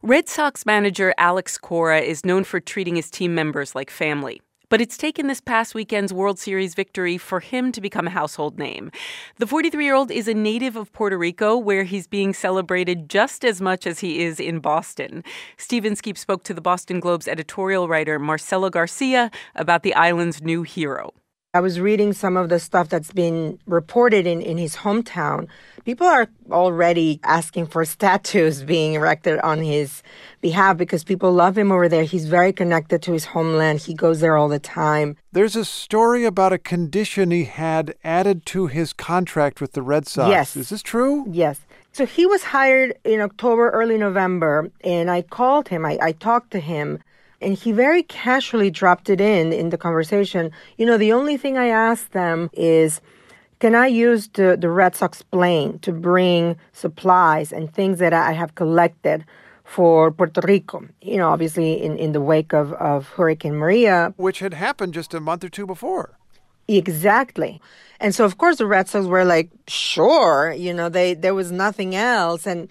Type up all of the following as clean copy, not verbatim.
Red Sox manager Alex Cora is known for treating his team members like family. But it's taken this past weekend's World Series victory for him to become a household name. The 43-year-old is a native of Puerto Rico, where he's being celebrated just as much as he is in Boston. Stephen Skeep spoke to the Boston Globe's editorial writer Marcelo Garcia about the island's new hero. I was reading some of the stuff that's been reported in his hometown. People are already asking for statues being erected on his behalf because people love him over there. He's very connected to his homeland. He goes there all the time. There's a story about a condition he had added to his contract with the Red Sox. Yes. Is this true? Yes. So he was hired in October, early November, and I called him. I talked to him. And he very casually dropped it in the conversation. The only thing I asked them is, can I use the Red Sox plane to bring supplies and things that I have collected for Puerto Rico? Obviously in the wake of Hurricane Maria. Which had happened just a month or two before. Exactly. And so, of course, the Red Sox were like, sure, there was nothing else. And,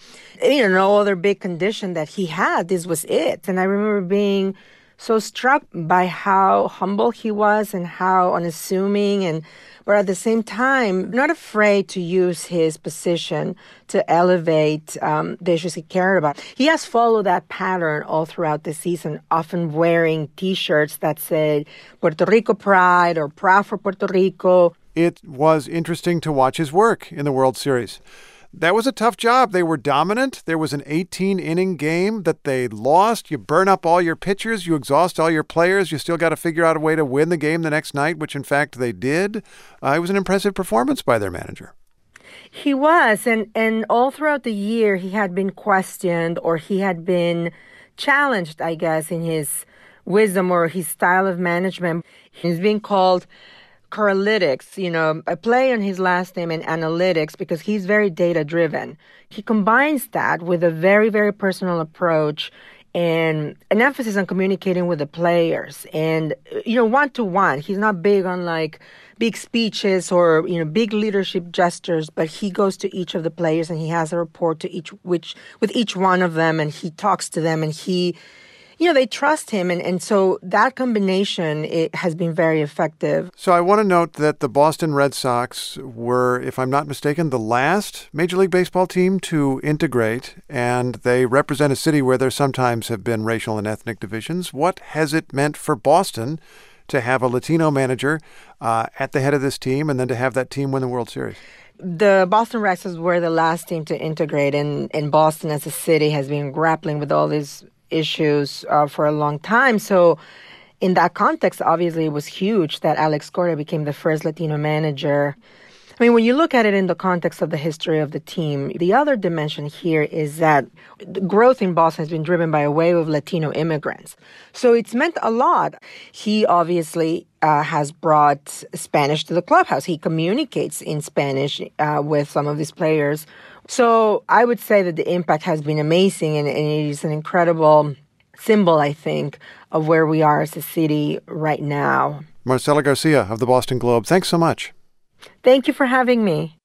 no other big condition that he had. This was it. And I remember being so struck by how humble he was and how unassuming, but at the same time, not afraid to use his position to elevate the issues he cared about. He has followed that pattern all throughout the season, often wearing T-shirts that said Puerto Rico Pride or Proud for Puerto Rico. It was interesting to watch his work in the World Series. That was a tough job. They were dominant. There was an 18-inning game that they lost. You burn up all your pitchers. You exhaust all your players. You still got to figure out a way to win the game the next night, which, in fact, they did. It was an impressive performance by their manager. He was. And all throughout the year, he had been questioned or he had been challenged, I guess, in his wisdom or his style of management. He's being called Corelytics, a play on his last name and analytics because he's very data-driven. He combines that with a very, very personal approach and an emphasis on communicating with the players and, one-to-one. He's not big on, big speeches or, big leadership gestures, but he goes to each of the players and he has a rapport with each one of them and he talks to them and they trust him. And so that combination, it has been very effective. So I want to note that the Boston Red Sox were, if I'm not mistaken, the last Major League Baseball team to integrate, and they represent a city where there sometimes have been racial and ethnic divisions. What has it meant for Boston to have a Latino manager at the head of this team and then to have that team win the World Series? The Boston Red Sox were the last team to integrate, and Boston as a city has been grappling with all these issues for a long time. So in that context, obviously, it was huge that Alex Cora became the first Latino manager. I mean, when you look at it in the context of the history of the team, the other dimension here is that the growth in Boston has been driven by a wave of Latino immigrants. So it's meant a lot. He obviously has brought Spanish to the clubhouse. He communicates in Spanish with some of these players. So I would say that the impact has been amazing, and it is an incredible symbol, I think, of where we are as a city right now. Marcelo Garcia of the Boston Globe, thanks so much. Thank you for having me.